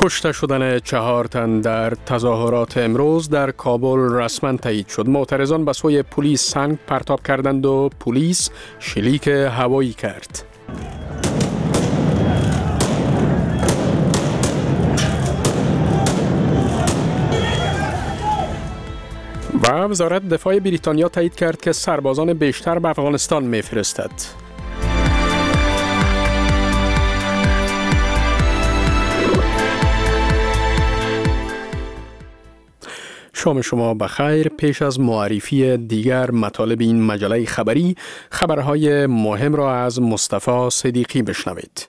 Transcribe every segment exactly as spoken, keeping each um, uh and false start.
کشته شدن چهار تن در تظاهرات امروز در کابل رسما تایید شد. معترضان به سوی پلیس سنگ پرتاب کردند و پلیس شلیک هوایی کرد. و وزارت دفاع بریتانیا تایید کرد که سربازان بیشتر به افغانستان می‌فرستد. شام شما بخیر. پیش از معرفی دیگر مطالب این مجله خبری، خبرهای مهم را از مصطفی صدیقی بشنوید.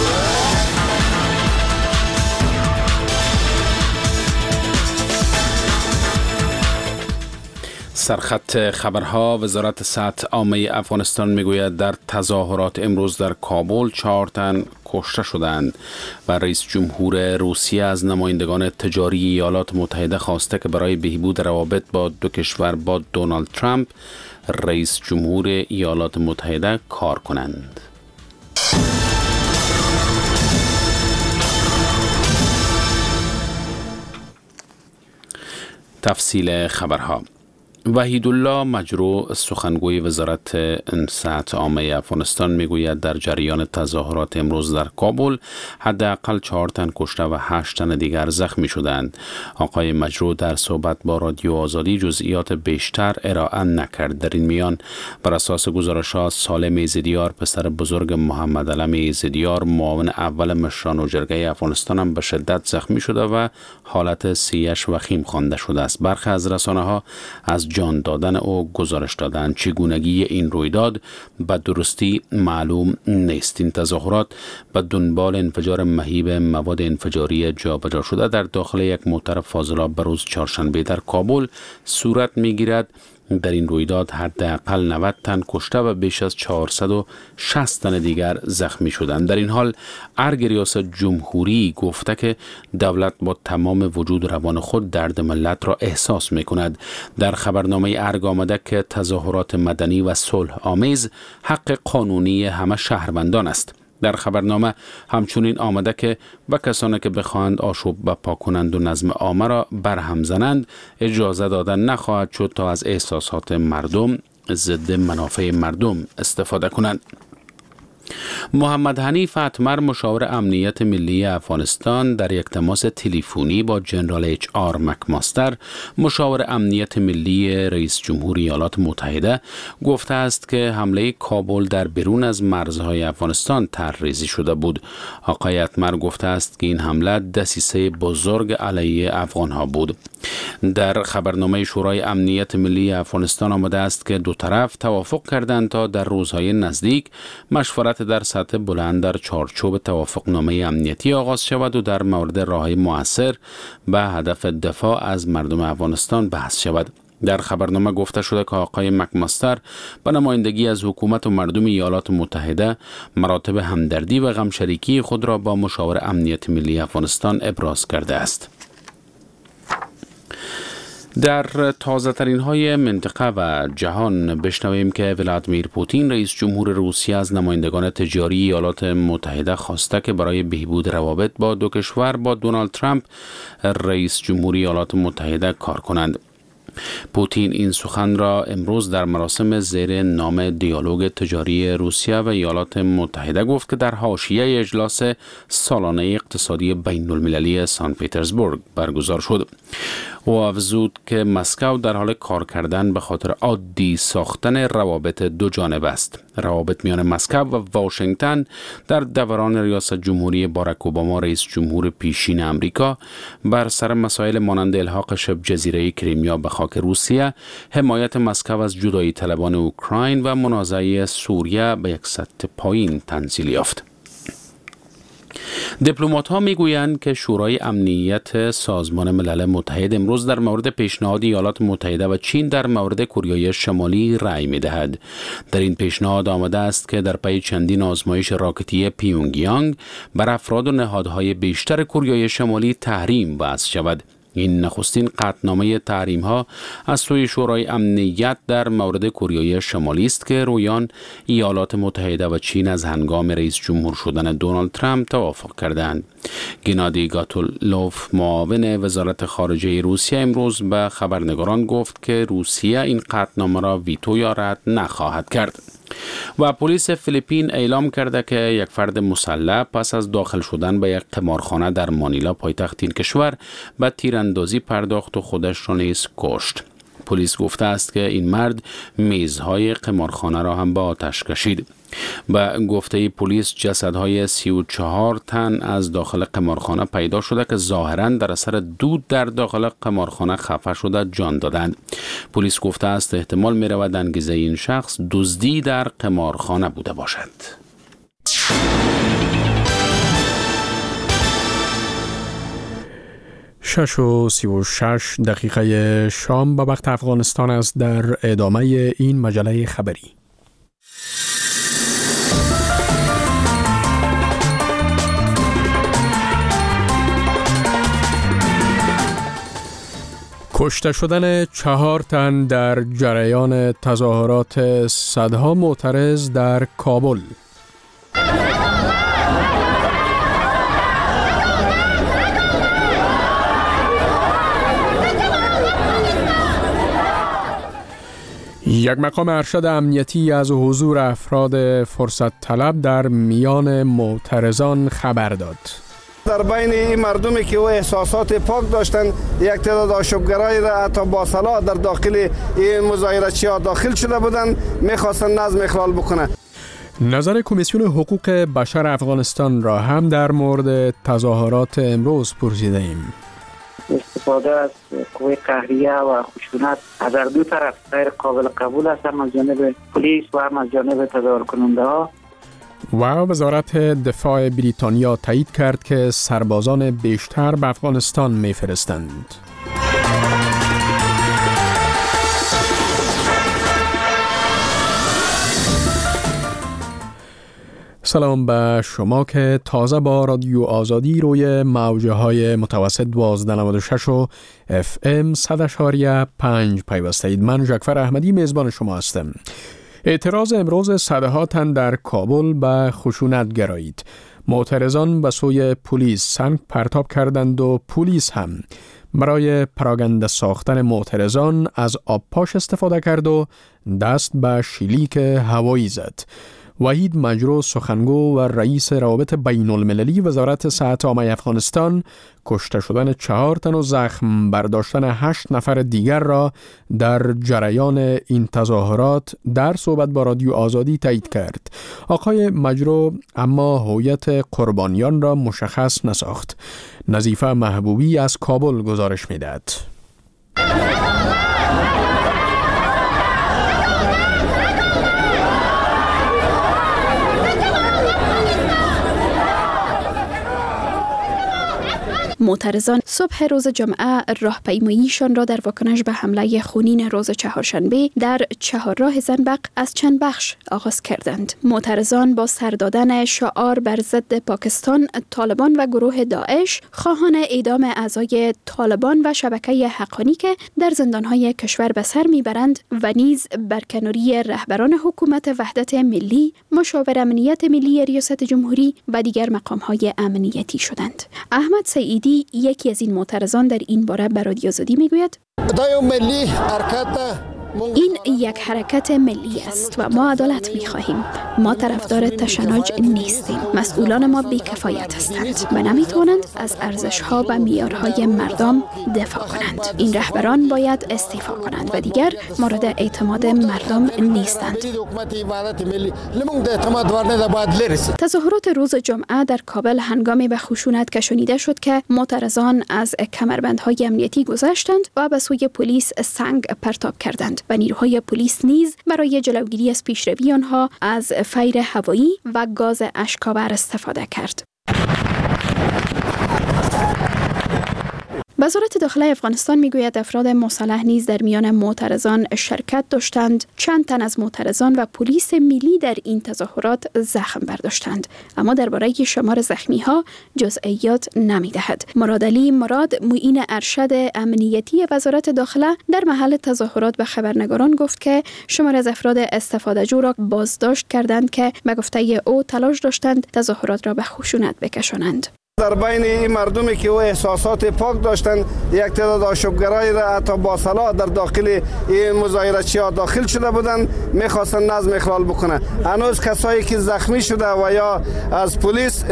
سرخط خبرها: وزارت صحت عامه افغانستان میگوید در تظاهرات امروز در کابل چهار تن کشته شدند و رئیس جمهور روسیه از نمایندگان تجاری ایالات متحده خواسته که برای بهبود روابط با دو کشور با دونالد ترامپ رئیس جمهور ایالات متحده کار کنند. تفصیل خبرها: وحیدالله مجروح، سخنگوی وزارت صحت عامه افغانستان، میگوید در جریان تظاهرات امروز در کابل حداقل چهار تن کشته و هشت تن دیگر زخمی شدند. آقای مجروح در صحبت با رادیو آزادی جزئیات بیشتر ارائه نکرد. در این میان بر اساس گزارش‌ها سالم ایزدیار، پسر بزرگ محمد علم ایزدیار، معاون اول مشران و جرگه افغانستان، هم به شدت زخمی شده و حالت صحیش وخیم خوانده شده است. برخی از رسانه‌ها از جان دادن او گزارش دادند. چگونگی این رویداد به درستی معلوم نیست. این تظاهرات به دنبال انفجار مهیب مواد انفجاری جابجا شده در داخل یک موتر فاضلاب به روز چهارشنبه در کابل صورت می‌گیرد. در این رویداد حداقل نود تن کشته و بیش از چهارصد و شصت تن دیگر زخمی شدند. در این حال ارگ ریاست جمهوری گفته که دولت با تمام وجود روان خود درد ملت را احساس می کند. در خبرنامه ارگ آمده که تظاهرات مدنی و صلح آمیز حق قانونی همه شهروندان است. در خبرنامه همچنین آمده که و کسانی که بخواهند آشوب بپا کنند و نظم عامه را برهم زنند اجازه داده نخواهد شد تا از احساسات مردم ضد منافع مردم استفاده کنند. محمد حنیف اتمر، مشاور امنیت ملی افغانستان، در یک تماس تلفنی با جنرال اچ آر مکماستر، مشاور امنیت ملی رئیس جمهور ایالات متحده، گفته است که حمله کابل در بیرون از مرزهای افغانستان طرحریزی شده بود. آقای اتمر گفته است که این حمله دسیسه بزرگ علیه افغانها بود. در خبرنامه شورای امنیت ملی افغانستان آمده است که دو طرف توافق کردند تا در روزهای نزدیک مشورت در سطح بلند در چارچوب توافقنامه امنیتی آغاز شود و در مورد راه‌های مؤثر به هدف دفاع از مردم افغانستان بحث شود. در خبرنامه گفته شده که آقای مکماستر به نمایندگی از حکومت و مردم ایالات متحده مراتب همدردی و غمشریکی خود را با مشاور امنیت ملی افغانستان ابراز کرده است. در تازه ترین های منطقه و جهان بشنویم که ولادیمیر پوتین، رئیس جمهور روسیه، از نمایندگان تجاری ایالات متحده خواسته که برای بهبود روابط با دو کشور با دونالد ترامپ رئیس جمهور ایالات متحده کار کنند. پوتین این سخن را امروز در مراسم زیر نام دیالوگ تجاری روسیه و ایالات متحده گفت که در حاشیه اجلاس سالانه اقتصادی بین المللی سن پترزبورگ برگزار شد. او افزود که مسکو در حال کار کردن به خاطر عادی ساختن روابط دو جانبه است. روابط میان مسکو و واشنگتن در دوران ریاست جمهوری باراک اوباما، رئیس جمهور پیشین امریکا، بر سر مسائل مانند الحاق شبه جزیره کریمیا به خاک روسیه، حمایت مسکو از جدایی طلبان اوکراین و منازعه سوریه به یک سطح پایین تنزیل یافت. دیپلمات ها میگویند که شورای امنیت سازمان ملل متحد امروز در مورد پیشنهاد ایالات متحده و چین در مورد کره شمالی رأی می‌دهد. در این پیشنهاد آمده است که در پی چندین آزمایش راکتی پیونگیانگ بر افراد و نهادهای بیشتر کره شمالی تحریم وضع شود. این نخستین قطعنامه تحریم ها از سوی شورای امنیت در مورد کره شمالی است که رویان ایالات متحده و چین از هنگام رئیس جمهور شدن دونالد ترامپ توافق کردند. گنادی گاتولوف معاون وزارت خارجه روسیه امروز به خبرنگاران گفت که روسیه این قطعنامه را ویتو یا رد نخواهد کرد. و پلیس فیلیپین اعلام کرده که یک فرد مسلح پس از داخل شدن به یک قمارخانه در مانیلا پایتخت این کشور به تیراندازی پرداخت و خودش را نیز کشت. پلیس گفته است که این مرد میزهای قمارخانه را هم به آتش کشید. به گفته پلیس جسدهای سی و چهار تن از داخل قمارخانه پیدا شده که ظاهراً در اثر دود در داخل قمارخانه خفه شده جان دادند. پلیس گفته است احتمال می رود انگیزه این شخص دزدی در قمارخانه بوده باشد. شش و سی و شش دقیقه شام به وقت افغانستان است. در ادامه این مجله خبری کشته شدن چهار تن در جریان تظاهرات صدها معترض در کابل. یک مقام ارشد امنیتی از حضور افراد فرصت طلب در میان معترضان خبر داد. در بین این مردمی که او احساسات پاک داشتن، یک تعداد آشوبگرایی را حتی با سلاح در داخل این مظاهره‌چی‌ها داخل شده بودند، می‌خواستند نظم اخلال بکنند. نظر کمیسیون حقوق بشر افغانستان را هم در مورد تظاهرات امروز پرسیدیم. استفاده از قوه قهریه و خشونت از دو طرف غیر قابل قبول است، هم از جانب پلیس و هم از جانب تظاهر کننده ها. و وزارت دفاع بریتانیا تایید کرد که سربازان بیشتر به افغانستان می‌فرستند. سلام به شما که تازه با رادیو آزادی روی موجه های متوسط دوازده نود و شش و اف ام صد اشاریه پنج پیوسته اید. من جعفر احمدی میزبان شما هستم. اعتراض امروز صدها تن در کابل به خشونت گرایید. معترضان به سوی پلیس سنگ پرتاب کردند و پلیس هم برای پراگنده ساختن معترضان از آب پاش استفاده کرد و دست به شلیک هوایی زد. وحید مجرو سخنگو و رئیس روابط بین المللی وزارت صحت عامه افغانستان کشته شدن چهار تن و زخم برداشتن هشت نفر دیگر را در جریان این تظاهرات در صحبت با رادیو آزادی تایید کرد. آقای مجرو اما هویت قربانیان را مشخص نساخت. نظیفه محبوبی از کابل گزارش می‌دهد. معترضان صبح روز جمعه راهپیماییشان را در واکنش به حمله خونین روز چهارشنبه در چهارراه زنبق از چند بخش آغاز کردند. معترضان با سر دادن شعار بر ضد پاکستان، طالبان و گروه داعش، خواهان اعدام اعضای طالبان و شبکه حقانی که در زندانهای کشور به سر میبرند و نیز برکناری رهبران حکومت وحدت ملی، مشاور امنیت ملی ریاست جمهوری و دیگر مقامهای امنیتی شدند. احمد سعیدی یکی از این معترضان در این باره به رادیو آزادی میگوید این یک حرکت ملی است و ما عدالت می‌خواهیم. ما طرفدار تشنج نیستیم. مسئولان ما بی‌کفایت هستند و نمی‌توانند از ارزش‌ها و معیارهای مردم دفاع کنند. این رهبران باید استعفا کنند و دیگر مورد اعتماد مردم نیستند. تظاهرات روز جمعه در کابل هنگامی به خشونت کشانیده شد که معترضان از کمربندهای امنیتی گذشتند و به سوی پلیس سنگ پرتاب کردند و نیروهای پلیس نیز برای جلوگیری از پیشروی آنها از فیر هوایی و گاز اشک‌آور استفاده کرد. وزارت داخله افغانستان میگوید افراد مسلح نیز در میان معترضان شرکت داشتند. چند تن از معترضان و پلیس ملی در این تظاهرات زخم برداشتند، اما درباره شمار زخمی ها جزئیات نمیدهد. مراد علی مراد، معین ارشد امنیتی وزارت داخله، در محل تظاهرات به خبرنگاران گفت که شمار از افراد استفاده‌جو را بازداشت کردند که به گفته او تلاش داشتند تظاهرات را به خشونت بکشانند. در بین این مردمی که او احساسات پاک داشتند، یک تعداد آشوبگرایی را حتی با سلاح در داخل این مظاهره‌چی‌ها داخل شده بودند، می‌خواستند نظم اخلال بکنه. هنوز کسایی که زخمی شده و یا از پلیس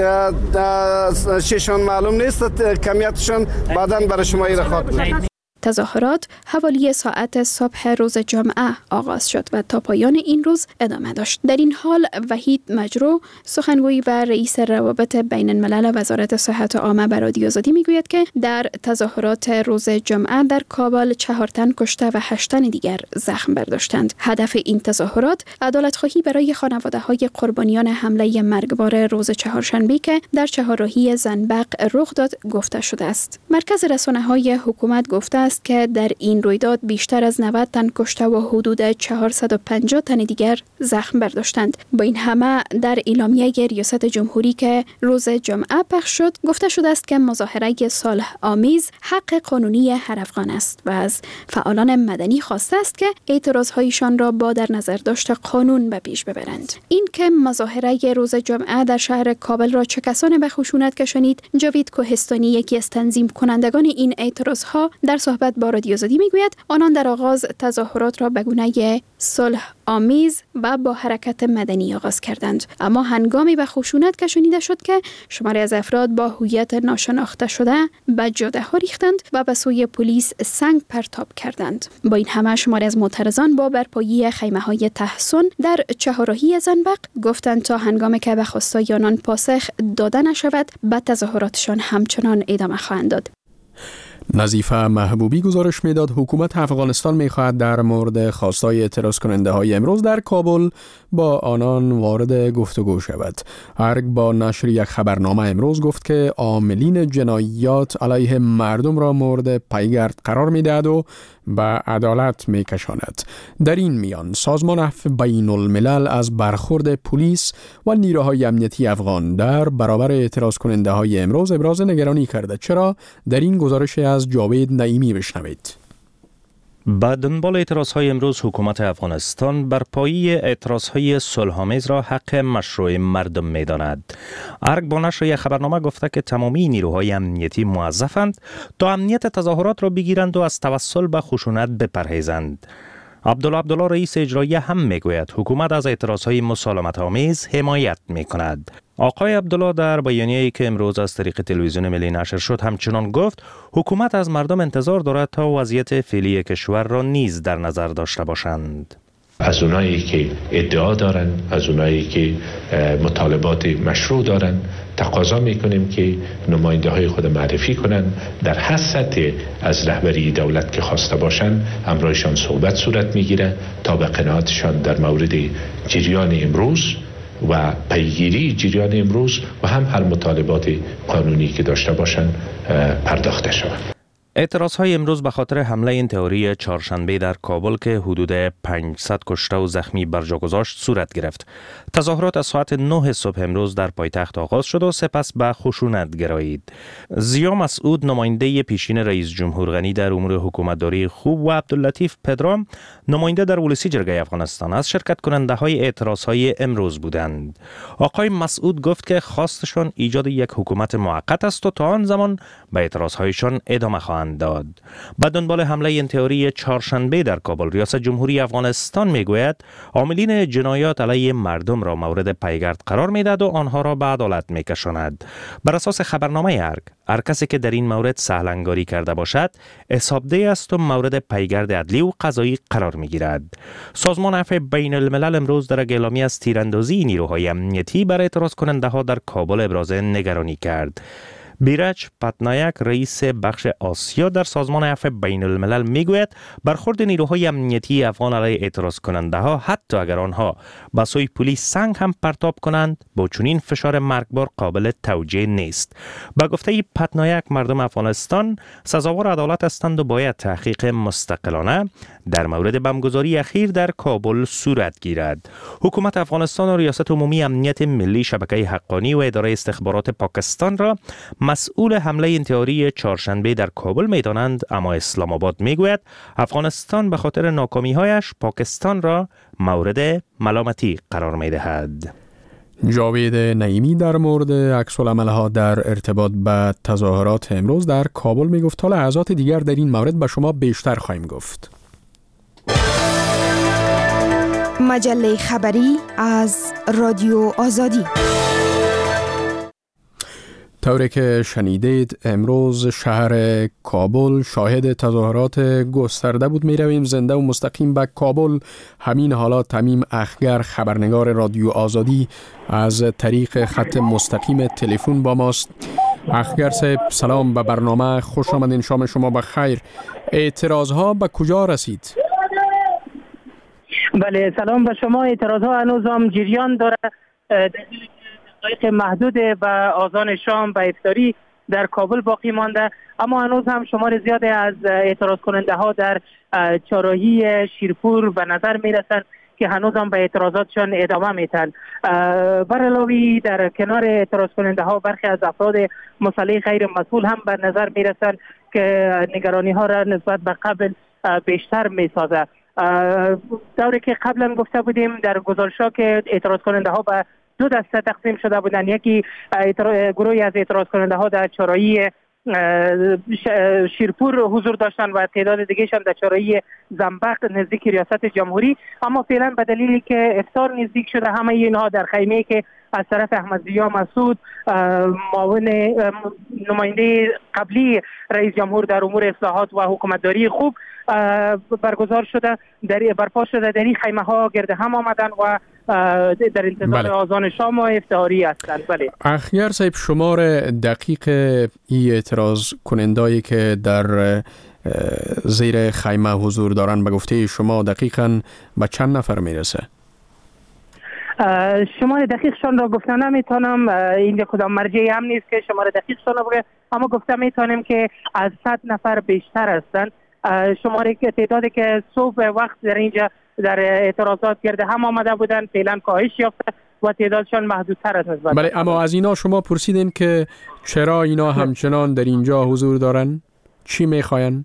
چشان معلوم نیست، کمیتشان بعداً برای شما را خواهد. تظاهرات حوالی ساعت صبح روز جمعه آغاز شد و تا پایان این روز ادامه داشت. در این حال وحید مجرو، سخنگوی و رئیس روابط بین الملل وزارت صحت عامه به رادیو آزادی میگوید که در تظاهرات روز جمعه در کابل چهار تن کشته و هشت تن دیگر زخم برداشتند. هدف این تظاهرات عدالت خواهی برای خانواده های قربانیان حمله مرگبار روز چهارشنبه که در چهارراهی زنبق رخ داد گفته شده است. مرکز رسانه‌های حکومت گفته است که در این رویداد بیشتر از نود تن کشته و حدود چهارصد و پنجاه تن دیگر زخم برداشتند. با این همه در اعلامیه ریاست جمهوری که روز جمعه پخش شد گفته شده است که مظاهره صلح آمیز حق قانونی هر افغان است و از فعالان مدنی خواسته است که اعتراضهایشان را با در نظر داشت قانون به پیش ببرند. این که مظاهره روز جمعه در شهر کابل را چه کسانی به خشونت کشانید، جاوید کوهستانی، یکی از تنظیم کنندگان این اعتراضها، در صحبت با رادیو آزادی میگوید آنان در آغاز تظاهرات را به گونه صلح آمیز و با حرکت مدنی آغاز کردند، اما هنگامی به خشونت کشانیده شد که شماری از افراد با هویت ناشناخته شده به جاده ها ریختند و به سوی پلیس سنگ پرتاب کردند. با این همه شماری از معترضان با برپایی خیمه های تحصن در چهارراهی زنبق گفتند تا هنگامی که به خواستای آنان پاسخ داده نشود به تظاهراتشان همچنان ادامه خواهند داد. نظیفه محبوبی گزارش میداد حکومت افغانستان میخواهد در مورد خواستای اعتراض کننده های امروز در کابل با آنان وارد گفتگو شود. ارگ با نشر یک خبرنامه امروز گفت که عاملین جنایات علیه مردم را مورد پیگرد قرار میدهد و به عدالت میکشاند. در این میان سازمان عفو بین الملل از برخورد پلیس و نیروهای امنیتی افغان در برابر اعتراض کننده های امروز ابراز نگرانی کرده. چرا؟ در این گزارش از جاوید نعیمی بشنوید. با دنبال اعتراضهای امروز حکومت افغانستان بر پایه اعتراضهای صلح‌آمیز را حق مشروع مردم می‌داند. ارگ با نشر یک خبرنامه گفته که تمامی نیروهای امنیتی موظفند تا امنیت تظاهرات را بگیرند و از توسل به خشونت بپرهیزند. عبدالله عبدالله رئیس اجرایی هم میگوید حکومت از اعتراضهای مسالمت آمیز حمایت میکند. آقای عبدالله در بیانیه‌ای که امروز از طریق تلویزیون ملی نشر شد همچنان گفت حکومت از مردم انتظار دارد تا وضعیت فعلی کشور را نیز در نظر داشته باشند. از اونایی که ادعا دارن، از اونایی که مطالبات مشروع دارن، تقاضا میکنیم که نماینده های خود معرفی کنن، در هر سطح از رهبری دولت که خواسته باشن همراهشان صحبت صورت میگیره تا به قناعتشان در مورد جریان امروز و پیگیری جریان امروز و هم هر مطالبات قانونی که داشته باشن پرداخته شود. اعتراضهای امروز به خاطر حمله انتحاری چهارشنبه در کابل که حدود پانصد کشته و زخمی بر جا گذاشت صورت گرفت. تظاهرات از ساعت نه صبح امروز در پایتخت آغاز شد و سپس به خشونت گرایید. ضیا مسعود نماینده پیشین رئیس جمهور غنی در امور حکومتداری خوب و عبداللطیف پدرام نماینده در ولسی جرگه افغانستان از شرکت کننده های اعتراضهای امروز بودند. آقای مسعود گفت که خواستشان ایجاد یک حکومت موقت است و تا آن زمان به اعتراضهایشان ادامه خواهند داد. بعد دنبال حمله انتحاری چهارشنبه در کابل ریاست جمهوری افغانستان میگوید عاملین جنایات علیه مردم را مورد پیگرد قرار میدهد و آنها را به عدالت میکشاند. بر اساس خبرنامه ارگ، هر کسی که در این مورد سهلنگاری کرده باشد حسابدهی است و مورد پیگرد عدلی و قضایی قرار میگیرد. سازمان عفو بین الملل امروز در اعلامیه از تیراندازی نیروهای امنیتی بر اعتراض کننده ها در کابل ابراز نگرانی کرد. بیرج پتنایک رئیس بخش آسیا در سازمان عفو بین الملل میگوید برخورد نیروهای امنیتی افغان علیه اعتراض کننده ها حتی اگر آنها با سوی پلیس سنگ هم پرتاب کنند با چنین فشار مرگبار قابل توجیه نیست. با گفته پتنایک مردم افغانستان سزاوار عدالت هستند و باید تحقیق مستقلانه در مورد بمبگذاری اخیر در کابل صورت گیرد. حکومت افغانستان و ریاست عمومی امنیت ملی، شبکه حقانی و اداره استخبارات پاکستان را مسئول حمله انتحاری چهارشنبه در کابل می‌دانند، اما اسلام آباد میگوید افغانستان به خاطر ناکامی‌هایش پاکستان را مورد ملامتی قرار می‌دهد. جاوید نعیمی در مورد عکس‌العمل‌ها در ارتباط با تظاهرات امروز در کابل میگفت. تا لحظات دیگر در این مورد به شما بیشتر خواهیم گفت. مجله خبری از رادیو آزادی. طوری که شنیدید امروز شهر کابل شاهد تظاهرات گسترده بود. می رویم زنده و مستقیم به کابل. همین حالا تمیم اخگر خبرنگار رادیو آزادی از طریق خط مستقیم تلفن با ماست. اخگر صاحب سلام به برنامه، خوش آمدین، شام شما بخیر. اعتراض ها به کجا رسید؟ بله سلام به شما. اعتراض ها هنوز هم جریان داره. دقایق محدود به آذان شام به افطاری در کابل باقی مانده، اما هنوز هم شمار زیادی از اعتراض کننده ها در چهارراهی شیرپور به نظر می رسند که هنوز هم به اعتراضاتشان ادامه میتن. بر علاوه در کنار اعتراض کننده ها برخی از افراد مسلح غیر مسئول هم به نظر می رسند که نگرانی ها را نسبت به قبل بیشتر می سازه. دوری که قبلا گفته بودیم در گزارش‌ها که اعتراض کننده ها به دو دسته تقسیم شده بودند. یکی گروهی از اعتراض کننده ها در چهارراهی شیرپور حضور داشتند و تعداد دیگه‌شان در چهارراهی زنبق نزدیک ریاست جمهوری، اما فعلا به دلیلی که افطار نزدیک شده همه اینها در خیمه که از طرف احمدضیا مسعود معاون نماینده قبلی رئیس جمهور در امور اصلاحات و حکومتداری خوب برگزار شده، در برپا شده، در این خیمه ها گرد هم آمدن و در انتظار بله. آذان شام و افطاری هستند. بله. اخیر صاحب شمار دقیق ای اعتراض کنندایی که در زیر خیمه حضور دارن به گفته شما دقیقاً به چند نفر میرسه؟ شمار دقیقشان را گفتن نمیتونم، این کدام مرجعی هم نیست که شمار دقیقشان را بگه، اما گفته میتونم که از صد نفر بیشتر هستند. شماری که تعدادی که صبح وقت در اینجا در اعتراضات گرده هم آمده بودن فعلا کاهش یافته و تعدادشان محدودتر است نسبت. بله، اما از اینا شما پرسیدین که چرا اینا همچنان در اینجا حضور دارن؟ چی میخواین؟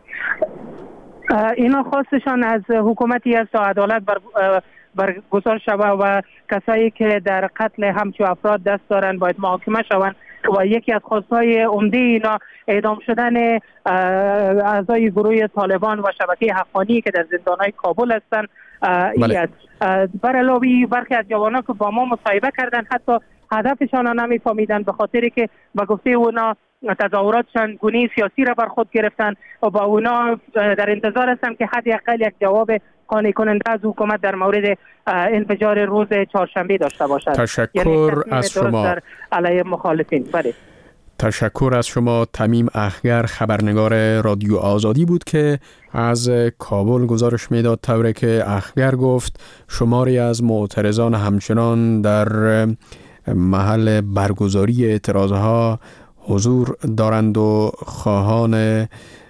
اینا خواستشان از حکومتی است تا عدالت بر برگزار شود و کسایی که در قتل همچو افراد دست دارن باید محاکمه شوند و یکی از خواستهای عمده اینا اعدام شدن اعضای گروه طالبان و شبکه حقانی که در زندانهای کابل هستند. بله. بر علاوه برخی از جوانان که با ما مصاحبه کردن حتی هدفشان را نمیفهمیدن به خاطر که به گفته اونا تظاهراتشان گونه سیاسی را بر خود گرفتن و با اونا در انتظار هستن که حداقل یک جواب قانع کننده از حکومت در مورد انفجار روز چهارشنبه داشته باشد. تشکر یعنی از شما علیه مخالفین. بله. تشکر از شما. تمیم اخگر خبرنگار رادیو آزادی بود که از کابل گزارش میداد. طوری که اخگر گفت شماری از معترضان همچنان در محل برگزاری اعتراضها حضور دارند و خواهان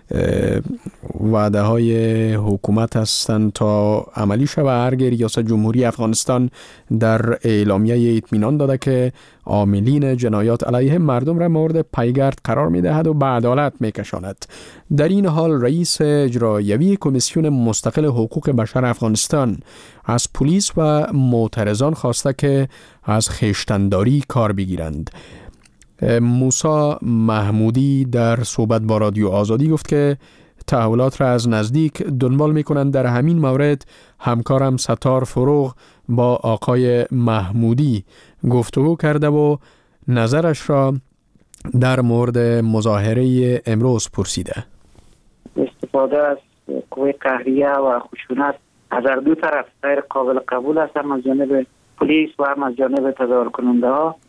وعده های حکومت هستند تا عملی شود. هرگاه ریاست جمهوری افغانستان در اعلامیه اطمینان داده که عاملین جنایات علیه مردم را مورد پیگرد قرار می دهد و به عدالت می کشاند. در این حال رئیس اجرایوی کمیسیون مستقل حقوق بشر افغانستان از پلیس و معترضان خواسته که از خویشتن‌داری کار بگیرند. موسی محمودی در صحبت با رادیو آزادی گفت که تحولات را از نزدیک دنبال می‌کنند. در همین مورد همکارم ستار فروغ با آقای محمودی گفتگو کرده و نظرش را در مورد مظاهره امروز پرسیده. استفاده از قوه قهریه و خشونت از دو طرف غیر قابل قبول است، هم از جانب پلیس و هم از جانب تظاهر کننده ها.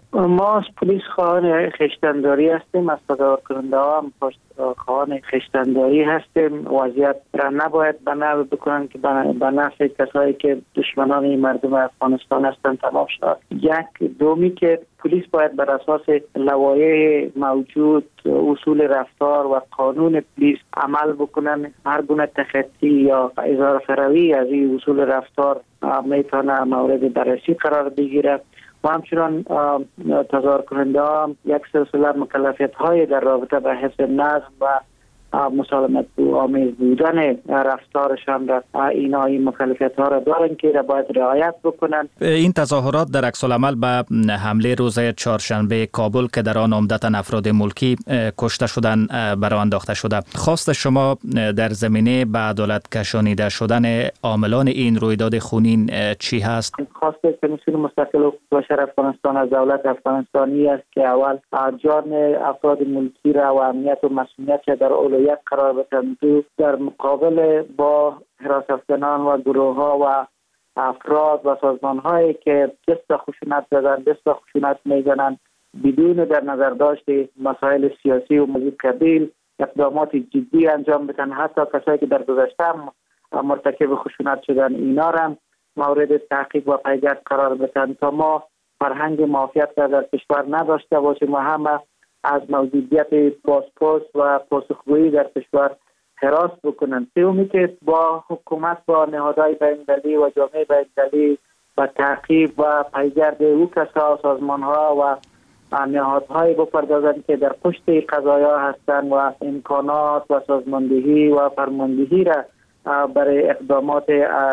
ما از پلیس خواهان خشتنداری هستیم، از تظاهر کننده ها هم خواهان خشتنداری هستیم. وضعیت را نباید به نحو بکنن که به نفع کسایی که دشمنان مردم افغانستان هستند تمام شد. یک دومی که پلیس باید بر اساس لوایح موجود، اصول رفتار و قانون پلیس عمل بکنن. هر گونه تخطی یا اظهار فروی از این اصول رفتار میتونه مورد بررسی قرار بگیره. و همچنان تظاهر کننده ها یک سلسله مکلفیت های در رابطه به حفظ نظم و مسالمت آمیز بودن رفتارشان را اینا این مکلفیت ها را دارن که را باید رعایت بکنن. این تظاهرات در عکس العمل به حمله روز چهارشنبه کابل که در آن عمدتاً افراد ملکی کشته شدن برآ انداخته شده، خواست شما در زمینه به عدالت کشانیده شدن عاملان این رویداد خونین چی هست؟ خواست کمیسیون مستقل حقوق بشر افغانستان از دولت افغانستانی است که اول جان افراد ملکی را و امنیت و مسئولیت در اولویت قرار بدهند. در مقابل با حراست افغانان و گروه ها و افراد و سازمان هایی که دست خشونت زدن، دست خشونت میزنند بدون در نظر داشت مسائل سیاسی و مزید قبیل اقدامات جدی انجام بدن. حتی کسایی که در گذشته مرتکب خشونت شدن اینا را مورد تحقیق و پیگرد قرار بدن تا ما فرهنگ معافیت را در کشور نداشته باشیم و همه از موجودیت پاسپورت و پاسخگویی در کشور حراس بکنند. سومی که با حکومت، با نهادهای بین‌المللی و جامعه بین‌المللی و تعقیب و پیگرد او کسا، سازمان‌ها و نهادهای بپردازند که در پشت قضایا هستند و امکانات و سازماندهی و فرماندهی را برای اقدامات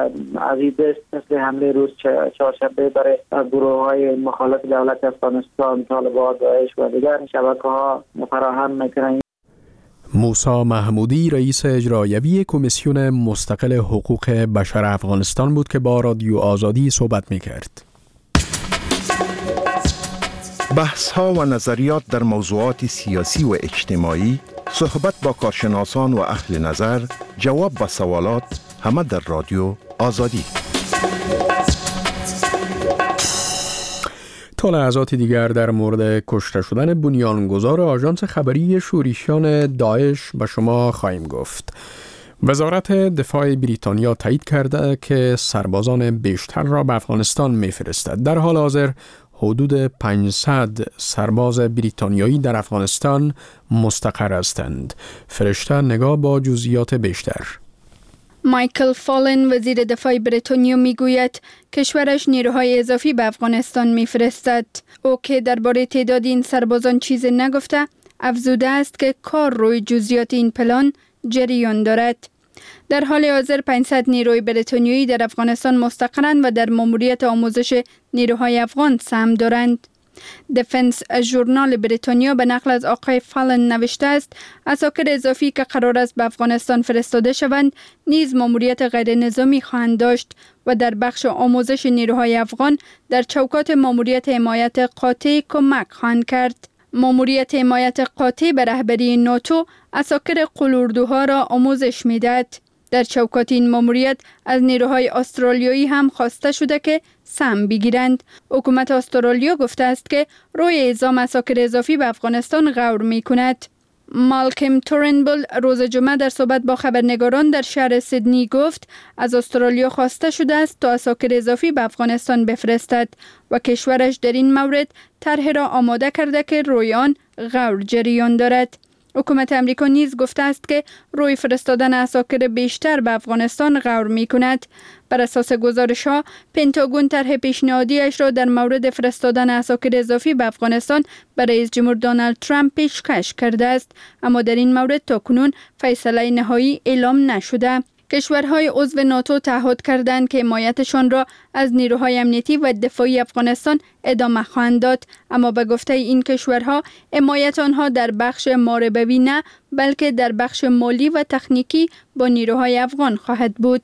عزیزه مثل حمله روز چهارشنبه برای گروه های مخالف دولت افغانستان، طالبان، داعش و دیگر شبکه ها فراهم میکنند. موسی محمودی رئیس اجرایوی کمیسیون مستقل حقوق بشر افغانستان بود که با رادیو آزادی صحبت میکرد. بحث ها و نظریات در موضوعات سیاسی و اجتماعی، صحبت با کارشناسان و اهل نظر، جواب به سوالات، همه در رادیو آزادی. تا لحظات دیگر در مورد کشته شدن بنیانگذار آژانس خبری شورشیان داعش به شما خواهیم گفت. وزارت دفاع بریتانیا تایید کرده که سربازان بیشتر را به افغانستان می‌فرستد. در حال حاضر حدود پانصد سرباز بریتانیایی در افغانستان مستقر هستند. فرشته نگاه با جزئیات بیشتر. مایکل فالن وزیر دفاع بریتانیا میگوید کشورش نیروهای اضافی به افغانستان میفرستد. او که درباره تعداد این سربازان چیزی نگفته، افزوده است که کار روی جزئیات این پلان جریان دارد. در حال حاضر پانصد نیروی بریتانیایی در افغانستان مستقرند و در ماموریت آموزش نیروهای افغان سهم دارند. دفنس ژورنال بریتانیا به نقل از آقای فالن نوشته است عساکر اضافی که قرار است به افغانستان فرستاده شوند نیز ماموریت غیر نظامی خواهند داشت و در بخش آموزش نیروهای افغان در چوکات ماموریت حمایت قاطع کمک خواهند کرد. ماموریت حمایت قاطع به رهبری ناتو عساکر قلوردوها را آموزش می‌دهد. در چوکات این ماموریت از نیروهای استرالیایی هم خواسته شده که سهم بگیرند. حکومت استرالیا گفته است که روی اعزام عساکر اضافی به افغانستان غور می کند. مالکم تورنبل روز جمعه در صحبت با خبرنگاران در شهر سیدنی گفت از استرالیا خواسته شده است تا عساکر اضافی به افغانستان بفرستد و کشورش در این مورد طرح را آماده کرده که روی آن غور جریان دارد. حکومت امریکا نیز گفته است که روی فرستادن عساکر بیشتر به افغانستان غور می کند. بر اساس گزارش ها، پنتاگون طرح پیشنهادیش را در مورد فرستادن عساکر اضافی به افغانستان به رئیس جمهور دونالد ترامپ پیشکش کرده است، اما در این مورد تاکنون فیصله نهایی اعلام نشده. کشورهای عضو ناتو تعهد کردند که حمایتشان را از نیروهای امنیتی و دفاعی افغانستان ادامه خواهند داد، اما به گفته این کشورها حمایت آنها در بخش محاربوی نه بلکه در بخش مالی و تکنیکی با نیروهای افغان خواهد بود.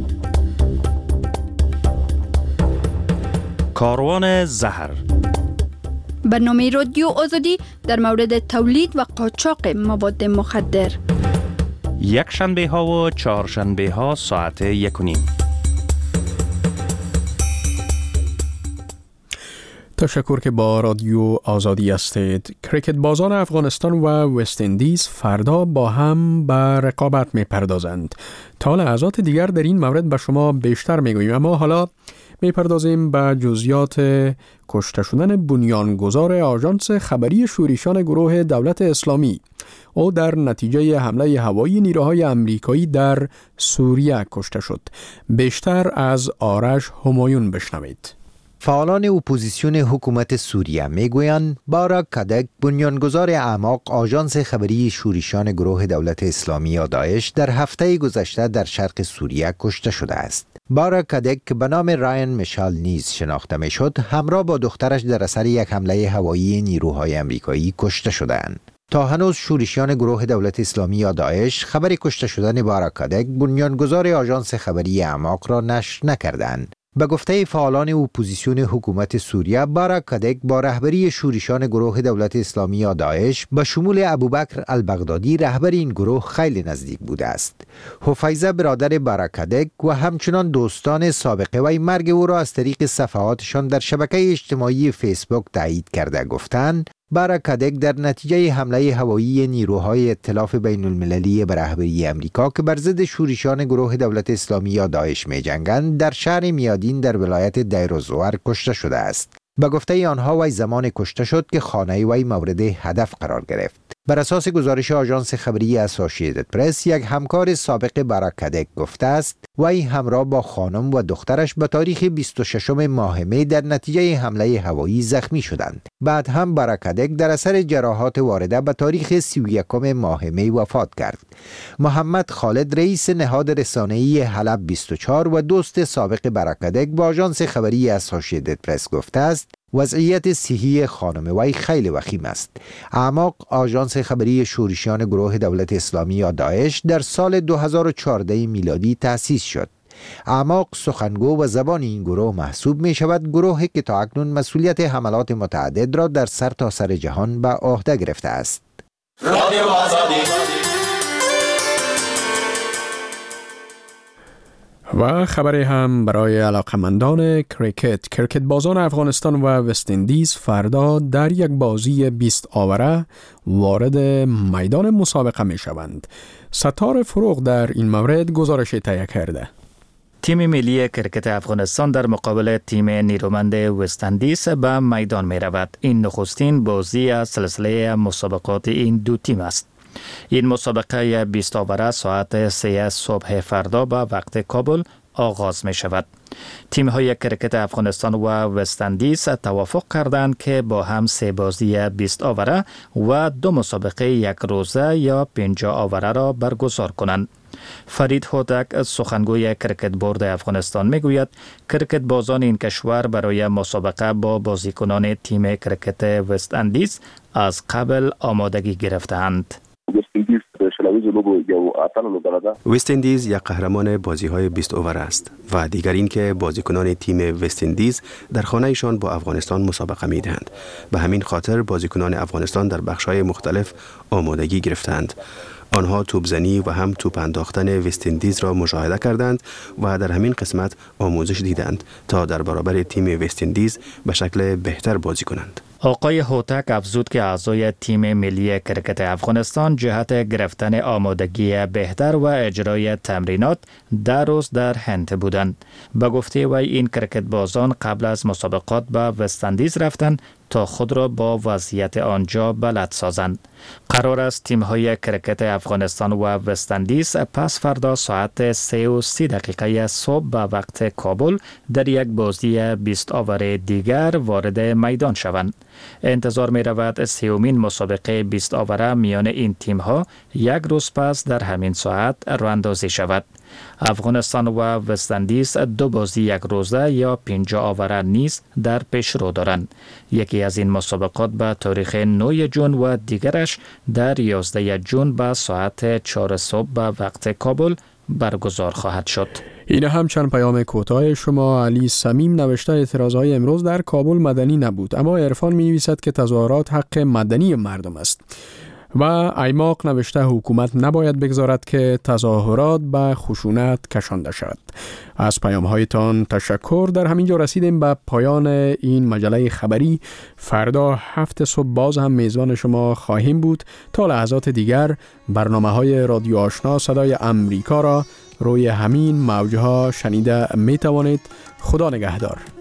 کاروان زهر، برنامه رادیو آزادی در مورد تولید و قاچاق مواد مخدر، یک شنبه ها و چهار شنبه ها ساعت یک و نیم. تشکر که با رادیو آزادی هستید. کریکت بازان افغانستان و وست اندیز فردا با هم به رقابت می پردازند. تا لحظات دیگر در این مورد به شما بیشتر می گوییم، اما حالا می پردازیم به جزئیات کشته شدن بنیانگذار آژانس خبری شورشیان گروه دولت اسلامی. او در نتیجه حمله هوایی نیروهای امریکایی در سوریه کشته شد. بیشتر از آرش همایون بشنوید. فعالان اپوزیسیون حکومت سوریه میگویند باراک کدک، بنیانگذار اعماق آژانس خبری شورشیان گروه دولت اسلامی یا داعش، در هفته گذشته در شرق سوریه کشته شده است. باراک کدک که به نام راین میشال نیز شناخته میشد، همراه با دخترش در اثر یک حمله هوایی نیروهای امریکایی کشته شدند. تا هنوز شورشیان گروه دولت اسلامی یا داعش خبر کشته شدن باراک کدک، بنیانگذار آژانس خبری اعماق را نشر نکردند. به گفته فعالان اپوزیسیون حکومت سوریه، باراک کدک با رهبری شورشیان گروه دولت اسلامی یا داعش به شمول ابوبکر البغدادی رهبر این گروه خیلی نزدیک بوده است. حفیظه برادر باراک کدک و همچنان دوستان سابقه وی مرگ او را از طریق صفحاتشان در شبکه اجتماعی فیسبوک تایید کرده گفتند باراک کدک در نتیجه حمله هوایی نیروهای ائتلاف بین المللی به رهبری امریکا که بر ضد شورشیان گروه دولت اسلامی یا داعش می جنگند در شهر میادین در ولایت دیر الزور کشته شده است. به گفته آنها وی زمان کشته شد که خانه وی مورد هدف قرار گرفت. بر اساس گزارش آژانس خبری اسوسییتد پرس، یک همکار سابق باراک کدک گفته است وی همراه با خانم و دخترش به تاریخ بیست و ششم ماه می در نتیجه حمله هوایی زخمی شدند. بعد هم باراک کدک در اثر جراحات وارده به تاریخ سی و یکم ماه می وفات کرد. محمد خالد، رئیس نهاد رسانه‌ای حلب بیست و چهار و دوست سابق باراک کدک، با آژانس خبری اسوسییتد پرس گفته است وضعیت صحی خانم وی خیلی وخیم است. اعماق، آژانس خبری شورشیان گروه دولت اسلامی یا داعش، در سال دو هزار و چهارده میلادی تأسیس شد. اعماق سخنگو و زبان این گروه محسوب می شود، گروهی که تا اکنون مسئولیت حملات متعدد را در سر تا سر جهان به عهده گرفته است. رادیو آزادی. و خبری هم برای علاقمندان کریکت. کریکت بازان افغانستان و وست اندیز فردا در یک بازی بیست آوره وارد میدان مسابقه می شوند. ستار فروغ در این مورد گزارش تهیه کرده. تیم ملی کریکت افغانستان در مقابل تیم نیرومند وست اندیز به میدان می رود. این نخستین بازی از سلسله مسابقات این دو تیم است. این مسابقه بیست آوره ساعت سه صبح فردا به وقت کابل آغاز می شود. تیم های کریکت افغانستان و وست اندیز توافق کردند که با هم سه بازی بیست آوره و دو مسابقه یک روزه یا پنجاه آوره را برگزار کنند. فرید هوتک، سخنگوی کریکت بورد افغانستان، میگوید کریکت بازان این کشور برای مسابقه با بازیکنان تیم کریکت وست اندیز از قبل آمادگی گرفتند. وست اندیز یک قهرمان بازی‌های بیست اوور است و دیگر این که بازیکنان تیم وست اندیز در خانه‌شان با افغانستان مسابقه می‌دهند. به همین خاطر بازیکنان افغانستان در بخش‌های مختلف آمادگی گرفتند. آنها توپزنی و هم توپ انداختن وست اندیز را مشاهده کردند و در همین قسمت آموزش دیدند تا در برابر تیم وست اندیز به شکل بهتر بازی کنند. آقای هوتک افزود که اعضای تیم ملی کریکت افغانستان جهت گرفتن آمادگی بهتر و اجرای تمرینات در روز در هند بودند. به گفته وی این کریکت بازان قبل از مسابقات به وست اندیز رفتند تا خود را با وضعیت آنجا بلد سازند. قرار است تیم‌های کرکت افغانستان و وست اندیز پس فردا ساعت سه و سی دقیقه صبح به وقت کابل در یک بازی بیست آور دیگر وارد میدان شوند. انتظار می رود سیومین مسابقه بیست آوره میان این تیم‌ها یک روز پس در همین ساعت راه‌اندازی شود. افغانستان و وست اندیز دو بازی یک روزه یا پنجاه آوره نیز در پیش رو دارند. یکی از این مسابقات به تاریخ نه ژوئن و دیگرش در یازده ژوئن به ساعت چهار صبح به وقت کابل برگزار خواهد شد. این هم چند پیام کوتاه شما. علی صمیم نوشته اعتراضهای امروز در کابل مدنی نبود، اما عرفان می نویسد که تظاهرات حق مدنی مردم است. و ایماق نوشته حکومت نباید بگذارد که تظاهرات به خشونت کشانده شود. از پیام هایتان تشکر. در همینجا رسیدیم به پایان این مجله خبری. فردا هفت صبح باز هم میزبان شما خواهیم بود. تا لحظات دیگر برنامه های رادیو آشنا صدای امریکا را روی همین موجها شنیده می توانید. خدا نگهدار.